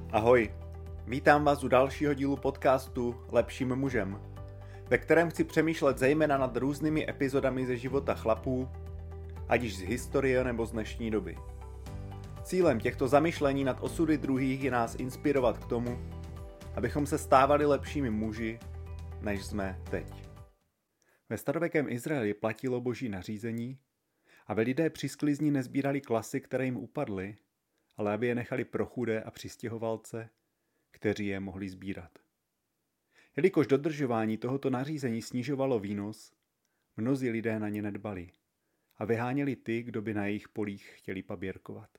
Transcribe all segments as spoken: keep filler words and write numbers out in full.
Ahoj, vítám vás u dalšího dílu podcastu Lepším mužem, ve kterém chci přemýšlet zejména nad různými epizodami ze života chlapů, ať již z historie nebo z dnešní doby. Cílem těchto zamyšlení nad osudy druhých je nás inspirovat k tomu, abychom se stávali lepšími muži, než jsme teď. Ve starověkém Izraeli platilo boží nařízení, aby lidé při sklizni nezbírali klasy, které jim upadly, ale aby je nechali pro chudé a přistěhovalce, kteří je mohli sbírat. Jelikož dodržování tohoto nařízení snižovalo výnos, mnozí lidé na ně nedbali a vyháněli ty, kdo by na jejich polích chtěli paběrkovat.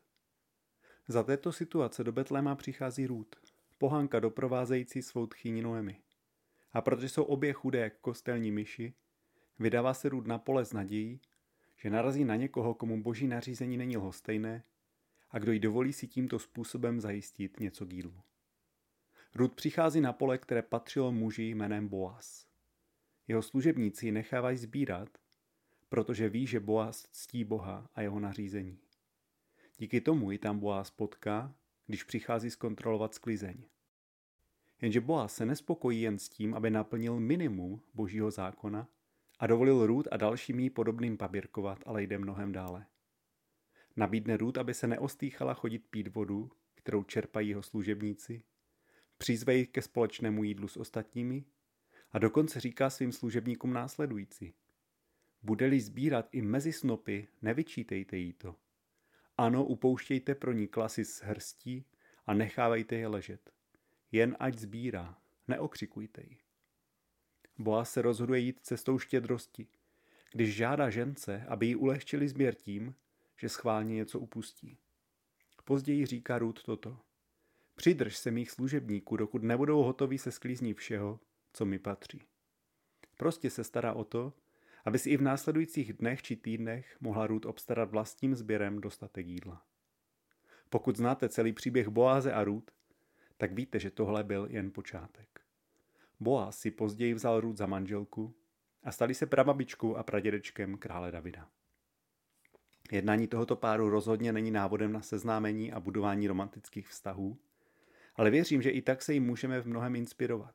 Za této situace do Betléma přichází Rút, pohanka doprovázející svou tchýni Noemi. A protože jsou obě chudé jak kostelní myši, vydává se Rút na pole s nadějí, že narazí na někoho, komu boží nařízení není lhostejné a kdo jí dovolí si tímto způsobem zajistit něco k jídlu. Rút přichází na pole, které patřilo muži jménem Boaz. Jeho služebníci ji nechávají sbírat, protože ví, že Boaz ctí Boha a jeho nařízení. Díky tomu ji tam Boaz potká, když přichází zkontrolovat sklizeň. Jenže Boaz se nespokojí jen s tím, aby naplnil minimum božího zákona a dovolil Rút a dalším jí podobným paběrkovat, ale jde mnohem dále. Nabídne Rút, aby se neostýchala chodit pít vodu, kterou čerpají jeho služebníci, přizve ji ke společnému jídlu s ostatními a dokonce říká svým služebníkům následující. Bude-li sbírat i mezi snopy, nevyčítejte jí to. Ano, upouštějte pro ní klasy z hrstí a nechávejte je ležet. Jen ať sbírá, neokřikujte ji. Boaz se rozhoduje jít cestou štědrosti, když žádá žence, aby jí ulehčili sběr tím, že schválně něco upustí. Později říká Rút toto. Přidrž se mých služebníků, dokud nebudou hotoví se sklízní všeho, co mi patří. Prostě se stará o to, aby si i v následujících dnech či týdnech mohla Rút obstarat vlastním sběrem dostatek jídla. Pokud znáte celý příběh Boáze a Rút, tak víte, že tohle byl jen počátek. Boaz si později vzal Rút za manželku a stali se prababičkou a pradědečkem krále Davida. Jednání tohoto páru rozhodně není návodem na seznámení a budování romantických vztahů, ale věřím, že i tak se jim můžeme v mnohem inspirovat.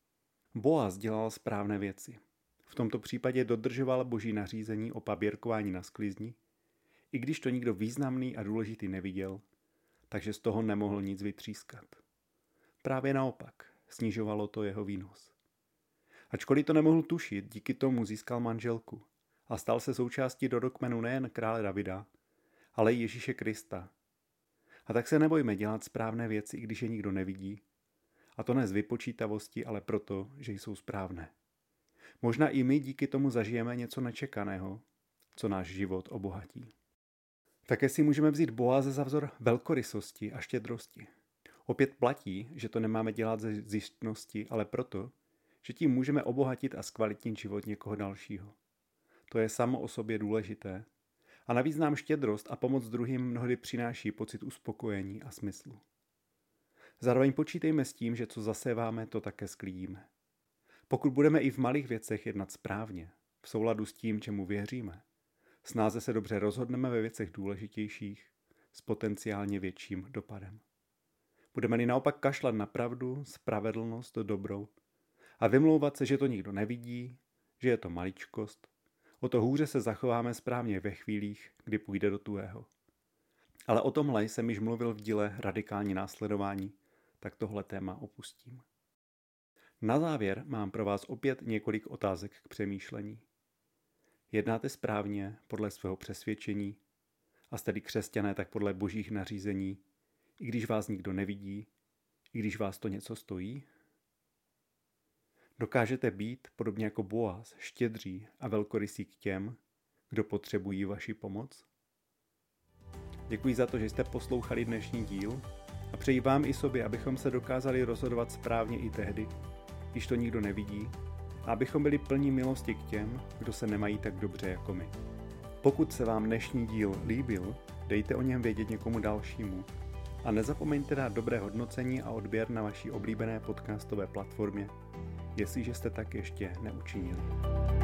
Boaz dělal správné věci. V tomto případě dodržoval boží nařízení o paběrkování na sklizni, i když to nikdo významný a důležitý neviděl, takže z toho nemohl nic vytřískat. Právě naopak, snižovalo to jeho výnos. Ačkoliv to nemohl tušit, díky tomu získal manželku a stal se součástí rodokmenu nejen krále Davida, ale i Ježíše Krista. A tak se nebojme dělat správné věci, i když je nikdo nevidí, a to ne z vypočítavosti, ale proto, že jsou správné. Možná i my díky tomu zažijeme něco nečekaného, co náš život obohatí. Také si můžeme vzít Boaze za vzor velkorysosti a štědrosti. Opět platí, že to nemáme dělat ze zištnosti, ale proto, že tím můžeme obohatit a zkvalitnit život někoho dalšího. To je samo o sobě důležité. A navíc nám štědrost a pomoc druhým mnohdy přináší pocit uspokojení a smyslu. Zároveň počítejme s tím, že co zaséváme, to také sklidíme. Pokud budeme i v malých věcech jednat správně, v souladu s tím, čemu věříme, snáze se dobře rozhodneme ve věcech důležitějších s potenciálně větším dopadem. Budeme-li naopak kašlat na pravdu, spravedlnost, dobro a vymlouvat se, že to nikdo nevidí, že je to maličkost, o to hůře se zachováme správně ve chvílích, kdy půjde do tuhého. Ale o tomhle jsem již mluvil v díle Radikální následování, tak tohle téma opustím. Na závěr mám pro vás opět několik otázek k přemýšlení. Jednáte správně podle svého přesvědčení a jste-li křesťané, tak podle božích nařízení, i když vás nikdo nevidí, i když vás to něco stojí? Dokážete být, podobně jako Boaz, štědří a velkorysí k těm, kdo potřebují vaši pomoc? Děkuji za to, že jste poslouchali dnešní díl a přeji vám i sobě, abychom se dokázali rozhodovat správně i tehdy, když to nikdo nevidí, a abychom byli plní milosti k těm, kdo se nemají tak dobře jako my. Pokud se vám dnešní díl líbil, dejte o něm vědět někomu dalšímu a nezapomeňte dát dobré hodnocení a odběr na vaší oblíbené podcastové platformě, jestliže jste tak ještě neučinili.